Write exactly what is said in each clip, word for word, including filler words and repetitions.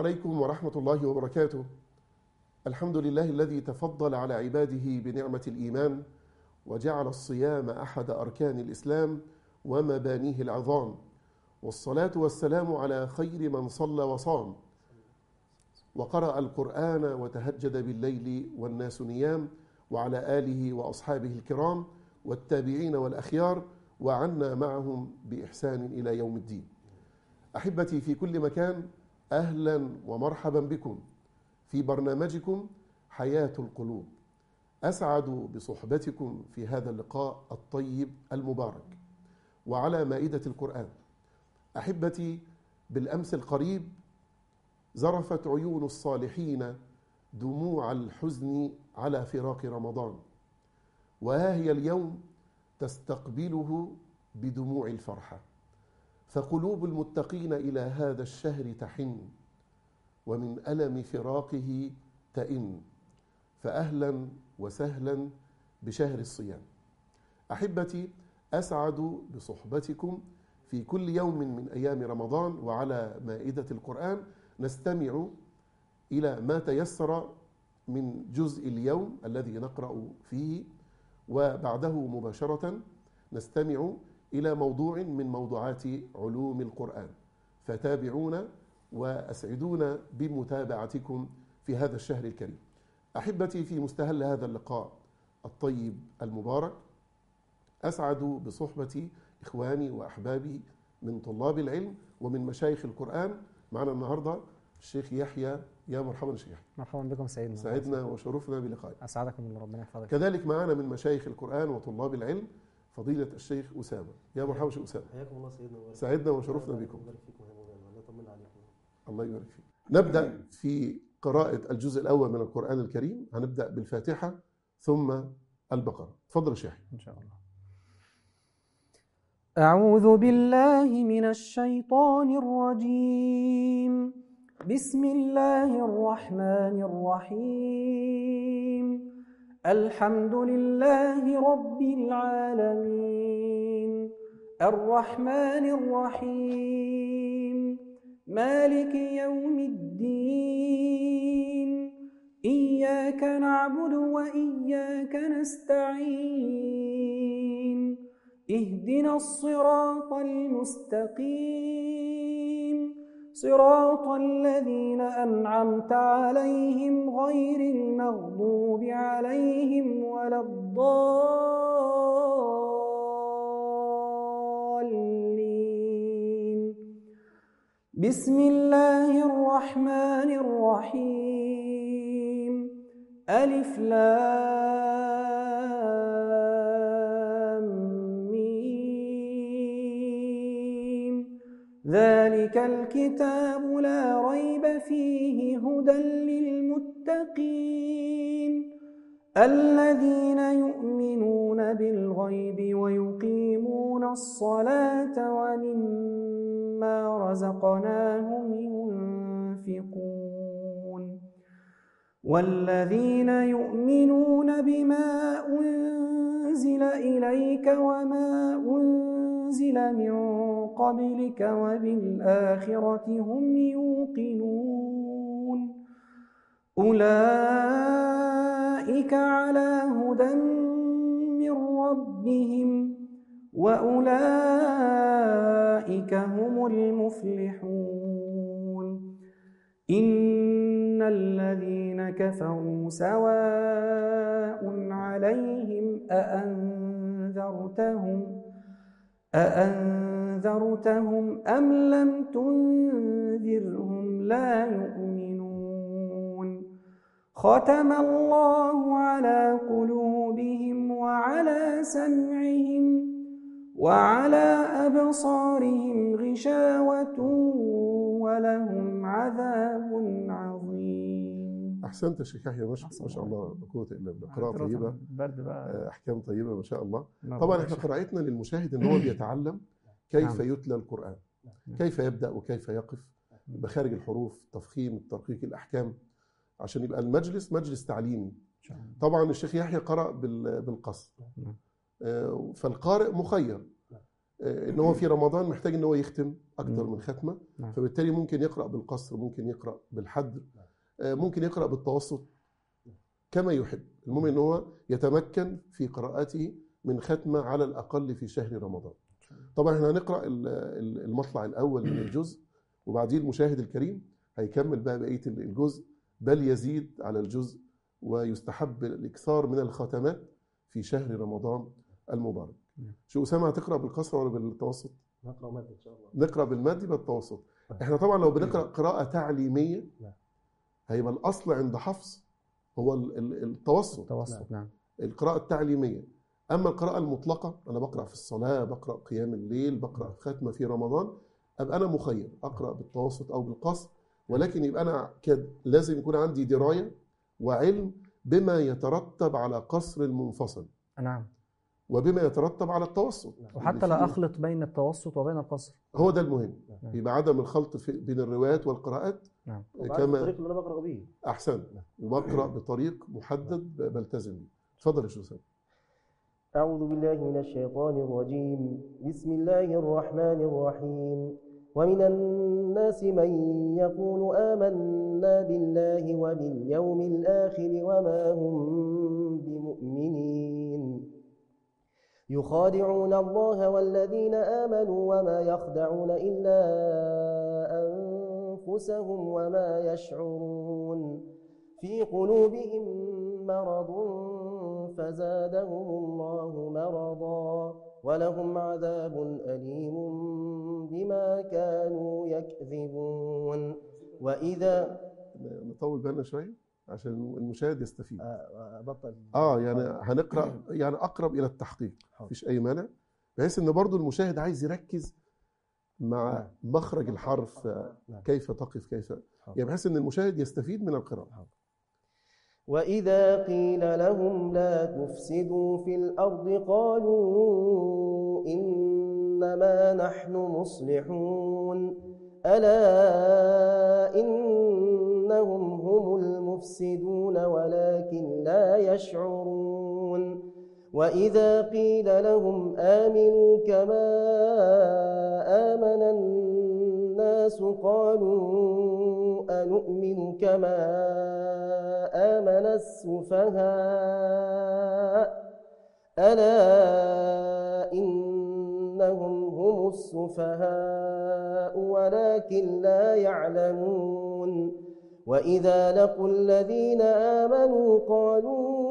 عليكم ورحمة الله وبركاته. الحمد لله الذي تفضل على عباده بنعمة الإيمان وجعل الصيام أحد أركان الإسلام ومبانيه العظام، والصلاة والسلام على خير من صلى وصام وقرأ القرآن وتهجد بالليل والناس نيام، وعلى آله وأصحابه الكرام والتابعين والأخيار وعنا معهم بإحسان إلى يوم الدين. أحبتي في كل مكان، أهلا ومرحبا بكم في برنامجكم حياة القلوب. أسعد بصحبتكم في هذا اللقاء الطيب المبارك وعلى مائدة القرآن. أحبتي، بالأمس القريب زرفت عيون الصالحين دموع الحزن على فراق رمضان، وها هي اليوم تستقبله بدموع الفرحة، فقلوب المتقين إلى هذا الشهر تحن ومن ألم فراقه تئن، فأهلا وسهلا بشهر الصيام. أحبتي، أسعد بصحبتكم في كل يوم من أيام رمضان وعلى مائدة القرآن. نستمع إلى ما تيسر من جزء اليوم الذي نقرأ فيه، وبعده مباشرة نستمع إلى موضوع من موضوعات علوم القرآن، فتابعونا وأسعدونا بمتابعتكم في هذا الشهر الكريم. أحبتي، في مستهل هذا اللقاء الطيب المبارك أسعد بصحبة إخواني وأحبابي من طلاب العلم ومن مشايخ القرآن. معنا النهاردة الشيخ يحيى. يا مرحبا شيخ يحيى. مرحبا بكم سيدنا. سعدنا وشرفنا بلقائك. أسعدكم الله، ربنا يحفظك. كذلك معنا من مشايخ القرآن وطلاب العلم فضيلة الشيخ أسامة. يا مرحبا شيخ أسامة. حياكم الله سيدنا. سعدنا وشرفنا بكم. الله يبارك فيكم يا مولانا، الله يطمن عليكم. الله يبارك فيك. نبدأ في قراءة الجزء الأول من القرآن الكريم. هنبدأ بالفاتحة ثم البقرة. تفضل شيخ. إن شاء الله. أعوذ بالله من الشيطان الرجيم. بسم الله الرحمن الرحيم. الحمد لله رب العالمين، الرحمن الرحيم، مالك يوم الدين، إياك نعبد وإياك نستعين، اهدنا الصراط المستقيم، صراط الذين أنعمت عليهم غير المغضوب عليهم ولا الضالين. بسم الله الرحمن الرحيم. ألف لام ميم. ذلك الكتاب لا ريب فيه هدى للمتقين الذين يؤمنون بالغيب ويقيمون الصلاة ومما رزقناهم ينفقون والذين يؤمنون بما أنزل إليك وما أنزل من قبلك وبالآخرة هم يوقنون أولئك على هدى من ربهم وأولئك هم المفلحون. إن الذين كفروا سواء عليهم أأنذرتهم أأنذرتهم أم لم تنذرهم لا يؤمنون. ختم الله على قلوبهم وعلى سمعهم وعلى أبصارهم غشاوة ولهم عذاب عظيم. أحسنت يا شيخ يحيى، ما شاء الله، لا قوة إلا بالله. قراءة طيبة، أحكام طيبة ما شاء الله. طبعا احنا قراءتنا للمشاهد ان هو بيتعلم كيف يتلى القرآن، كيف يبدأ وكيف يقف، مخارج الحروف، تفخيم، الترقيق، الأحكام، عشان يبقى المجلس مجلس تعليمي. طبعا الشيخ يحيى قرأ بالقصر، فالقارئ مخير ان هو في رمضان محتاج ان هو يختم اكتر من ختمه، فبالتالي ممكن يقرا بالقصر، ممكن يقرا بالحدر، ممكن يقرا بالتوسط كما يحب. المهم ان هو يتمكن في قراءته من ختمه على الاقل في شهر رمضان. طبعا احنا هنقرا المطلع الاول من الجزء، وبعدين المشاهد الكريم هيكمل بقى بقيه الجزء، بل يزيد على الجزء، ويستحب الاكثار من الختمات في شهر رمضان المبارك. شو أسامة، هتقرأ بالقصر ولا بالتوسط؟ نقرأ مد إن شاء الله. نقرأ بالمد بالتوسط. احنا طبعا لو بنقرأ قراءة تعليمية هيبقى الأصل عند حفص هو التوسط. التوسط نعم. القراءة التعليمية. أما القراءة المطلقة، أنا بقرأ في الصلاة، بقرأ قيام الليل، بقرأ ختمة في رمضان، أبقى أنا مخير أقرأ بالتوسط أو بالقصر، ولكن يبقى أنا كده لازم يكون عندي دراية وعلم بما يترتب على قصر المنفصل. نعم. وبما يترتب على التوسط، وحتى لا أخلط بين التوسط وبين القصر. هو ده المهم. نعم. يبقى عدم الخلط في بين الروايات والقراءات. نعم. كما الطريق اللي انا بقرا به احسن، وبقرا بطريق محدد بلتزم به. اتفضل يا شيخ. اعوذ بالله من الشيطان الرجيم. بسم الله الرحمن الرحيم. ومن الناس من يقول آمنا بالله وباليوم الآخر وما هم بمؤمنين يخادعون الله والذين آمنوا وما يخدعون إلا أنفسهم وما يشعرون في قلوبهم مرض فزادهم الله مرضا ولهم عذاب أليم بما كانوا يكذبون. وإذا نطول بالنا شوية عشان المشاهد يستفيد. بطل اه يعني هنقرا يعني اقرب الى التحقيق، مفيش اي مانع، بحيث ان برضو المشاهد عايز يركز مع مخرج الحرف، كيف تقف، كيف يعني، بحيث ان المشاهد يستفيد من القراءه. وإذا قيل لهم لا تفسدوا في الأرض قالوا إنما نحن مصلحون ألا إنهم هم المفسدون ولكن لا يشعرون. وإذا قيل لهم آمنوا كما آمن الناس قالوا أنؤمن كما آمن السفهاء ألا إنهم هم السفهاء ولكن لا يعلمون. وإذا لقوا الذين آمنوا قالوا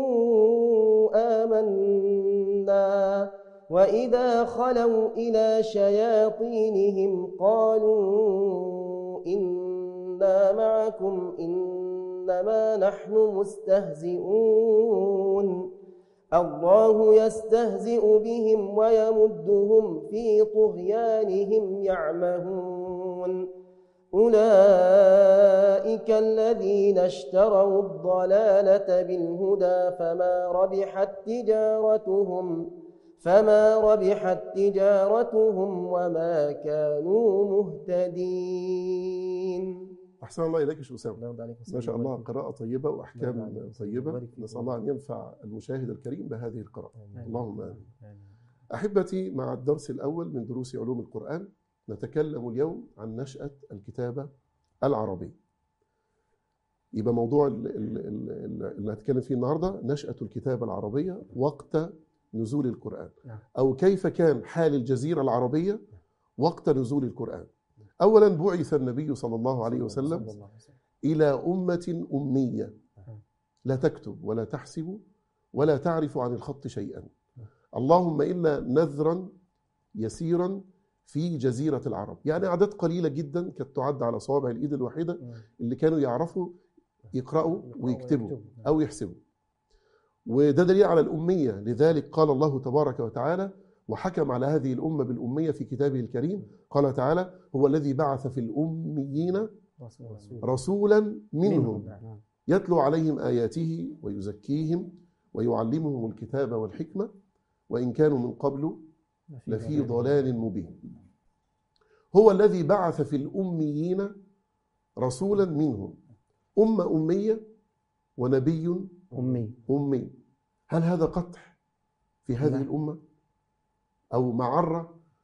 آمنا وإذا خلوا إلى شياطينهم قالوا إنا معكم إنما نحن مستهزئون الله يستهزئ بهم ويمدهم في طغيانهم يعمهون. أولئك الذين اشتروا الضلالة بالهدى فما ربحت تجارتهم فما ربحت تجارتهم وما كانوا مهتدين. أحسن الله إليك يا شيخ أسامة، ما شاء الله، قراءة طيبة وأحكام طيبة، نسأل الله أن ينفع المشاهد الكريم بهذه القراءة. اللهم آمين. أحبتي، مع الدرس الأول من دروس علوم القرآن نتكلم اليوم عن نشأة الكتابة العربية. يبقى موضوع اللي هنتكلم فيه النهاردة نشأة الكتابة العربية وقت نزول القرآن، أو كيف كان حال الجزيرة العربية وقت نزول القرآن. أولا بعث النبي صلى الله عليه وسلم إلى أمة أمية لا تكتب ولا تحسب ولا تعرف عن الخط شيئا، اللهم إلا نذرا يسيرا في جزيرة العرب، يعني أعداد قليلة جدا كانت تعد على صوابع الإيد الواحدة اللي كانوا يعرفوا يقرأوا ويكتبوا أو يحسبوا، وده دليل على الأمية. لذلك قال الله تبارك وتعالى وحكم على هذه الأمة بالأمية في كتابه الكريم، قال تعالى هو الذي بعث في الأميين رسولا منهم يتلو عليهم آياته ويزكيهم ويعلمهم الكتاب والحكمة وإن كانوا من قبل لفي ضلال مبين. هو الذي بعث في الأميين رسولا منهم، أمة أمية ونبي أمي أمي. هل هذا قطع في هذه الأمة أو معرة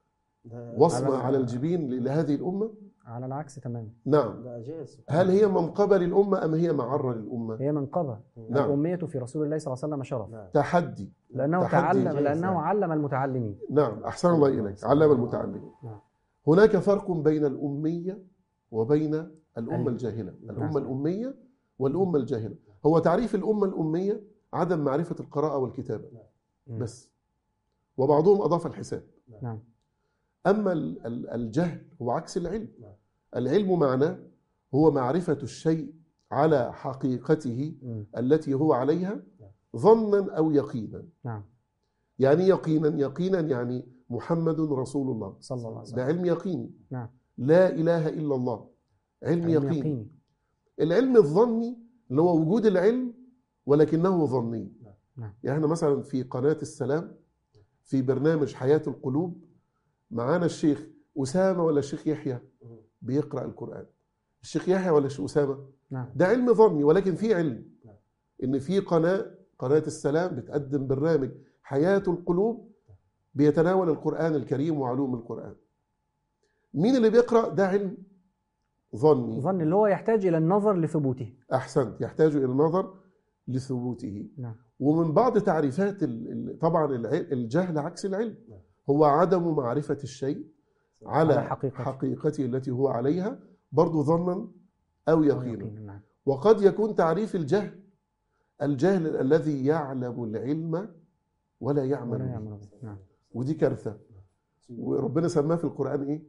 وصمة على, على الجبين لهذه الأمة؟ على العكس تماما. نعم. هل هي منقبة للأمة أم هي معرة للأمة؟ هي منقبة. نعم. الأمية في رسول الله صلى الله عليه وسلم شرف. نعم. تحدي. لأنه تحدي تعلم لأنه علم المتعلمين. نعم أحسن الله إليك، علم المتعلمين. نعم. هناك فرق بين الأمية وبين الأمة الجاهلة. الأمة الأمية والأمة الجاهلة. هو تعريف الأمة الأمية عدم معرفة القراءة والكتابة بس، وبعضهم أضاف الحساب. نعم. أما الجهل هو عكس العلم. العلم معناه هو معرفة الشيء على حقيقته التي هو عليها ظنا أو يقينا. نعم. يعني يقينا يقينا يعني محمد رسول الله صلى الله عليه وسلم، ده علم يقيني. نعم. لا إله إلا الله علم, علم يقيني. يقيني. العلم الظني اللي هو وجود العلم ولكنه ظني. نعم. يعني احنا مثلا في قناة السلام في برنامج حياة القلوب معانا الشيخ أسامة ولا الشيخ يحيى بيقرأ القرآن. الشيخ يحيى ولا الشيخ أسامة؟ نعم. ده علم ظني، ولكن في علم إن في قناة قناة السلام بتقدم برنامج حياة القلوب بيتناول القرآن الكريم وعلوم القرآن. مين اللي بيقرأ؟ ده علم ظني. ظني اللي هو يحتاج إلى النظر لثبوته. أحسنت، يحتاج إلى النظر لثبوته. نعم. ومن بعض تعريفات طبعا الجهل عكس العلم، هو عدم معرفة الشيء على, على حقيقته. حقيقته التي هو عليها برضو ظنا أو يقينا. نعم. وقد يكون تعريف الجهل الجهل الذي يعلم العلم ولا يعمل به. نعم. ودي كارثة. وربنا سماه في القرآن إيه؟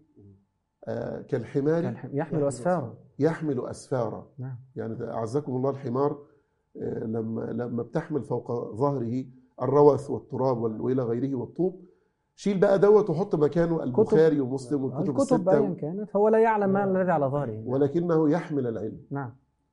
آه كالحمار يحمل أسفارا. يحمل أسفارا. نعم. يعني أعزكم الله الحمار آه لما لما بتحمل فوق ظهره الروث والتراب وإلى غيره والطوب، شيل بقى دوت وحط مكانه البخاري ومسلم والكتب الستة. الكتب أيا كانت هو لا يعلم ما الذي على ظهره، ولكنه يحمل العلم. نعم.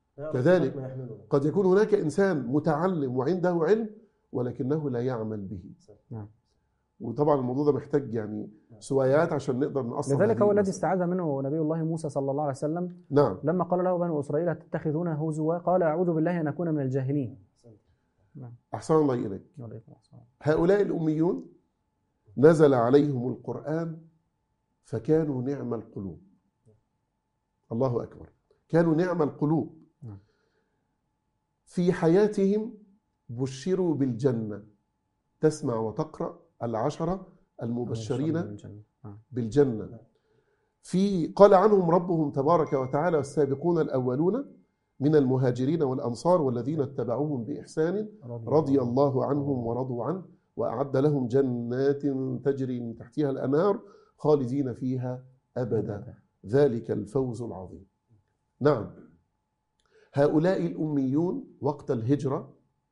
كذلك قد يكون هناك إنسان متعلم وعنده علم ولكنه لا يعمل به. نعم. وطبعا الموضوع ده محتاج يعني سويات عشان نقدر نأصل. لذلك هو الذي استعاذ منه نبي الله موسى صلى الله عليه وسلم. نعم. لما قال له بنو إسرائيل تتخذون هزوا قال أعوذ بالله أن أكون من الجاهلين. نعم. أحسن الله إليك. هؤلاء الأميون نزل عليهم القرآن فكانوا نعم القلوب. الله أكبر، كانوا نعم القلوب. في حياتهم بشروا بالجنة. تسمع وتقرأ العشرة المبشرين بالجنة. في قال عنهم ربهم تبارك وتعالى والسابقون الأولون من المهاجرين والأنصار والذين اتبعوهم بإحسان رضي الله عنهم ورضوا عنه وأعد لهم جنات تجري من تحتها الأنهار خالدين فيها أبدا ذلك الفوز العظيم. نعم. هؤلاء الأميون وقت الهجرة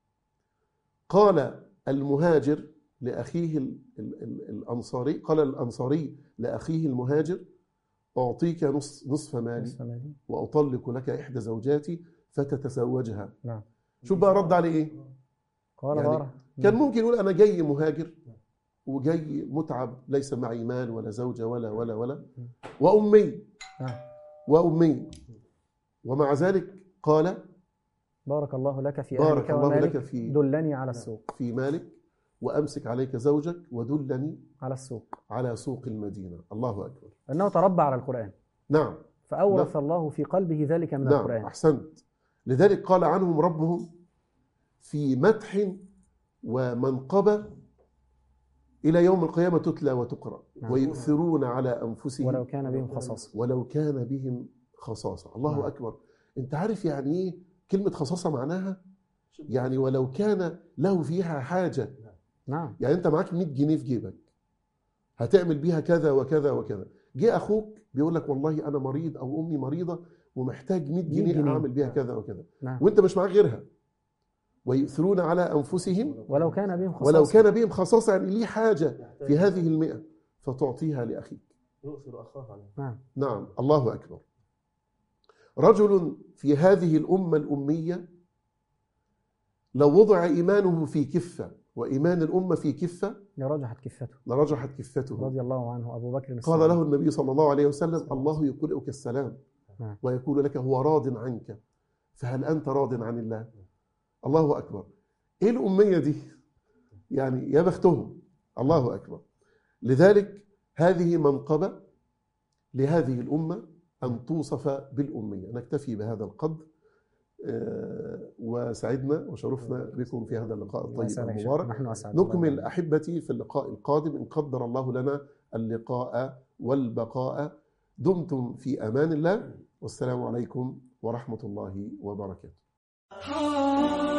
قال المهاجر لأخيه الأنصاري قال الأنصاري لأخيه المهاجر أعطيك نصف مالي وأطلق لك إحدى زوجاتي فتتزوجها. نعم. شوف بقى رد عليه إيه؟ قال يعني بارا. كان ممكن يقول أنا جاي مهاجر وجاي متعب ليس معي مال ولا زوجة ولا ولا ولا وأمي وأمي ومع ذلك قال بارك الله لك في بارك الله لك في دلني على السوق في مالك وأمسك عليك زوجك ودلني على السوق على سوق المدينة. الله أكبر. أنه تربى على القرآن. نعم. فأورث نعم. الله في قلبه ذلك من نعم. القرآن. أحسنت. لذلك قال عنهم ربهم في مدح ومنقبة إلى يوم القيامة تتلى وتقرأ. نعم. ويؤثرون على أنفسهم ولو كان بهم خصاصة ولو كان بهم خصاصة. الله نعم. أكبر. أنت عارف يعني إيه كلمة خصاصة معناها؟ يعني ولو كان له فيها حاجة. نعم. يعني أنت معاك مئة جنيه في جيبك هتعمل بيها كذا وكذا وكذا، جه أخوك بيقول لك والله أنا مريض أو أمي مريضة ومحتاج مئة جنيه, جنيه أعمل بيها كذا وكذا. نعم. وأنت مش معاك غيرها. ويؤثرون على أنفسهم ولو كان بهم خصاصة ولو كان بهم خصاصة يعني ليه حاجة في هذه المئة فتعطيها لأخيك. يؤثر أخاه عليه. نعم. نعم. الله أكبر. رجل في هذه الأمة الأمية لو وضع إيمانه في كفة وإيمان الأمة في كفة لرجحت كفته لرجحت كفته رضي الله عنه أبو بكر الصديق. قال له النبي صلى الله عليه وسلم الله يقرئك السلام نعم. ويقول لك هو راض عنك فهل أنت راض عن الله؟ الله أكبر. إيه الأمية دي؟ يعني يا بختهم. الله أكبر. لذلك هذه منقبة لهذه الأمة أن توصف بالأمية. نكتفي بهذا القدر، وسعدنا وشرفنا بكم في هذا اللقاء الطيب المبارك. نكمل أحبتي في اللقاء القادم إن قدر الله لنا اللقاء والبقاء. دمتم في أمان الله، والسلام عليكم ورحمة الله وبركاته.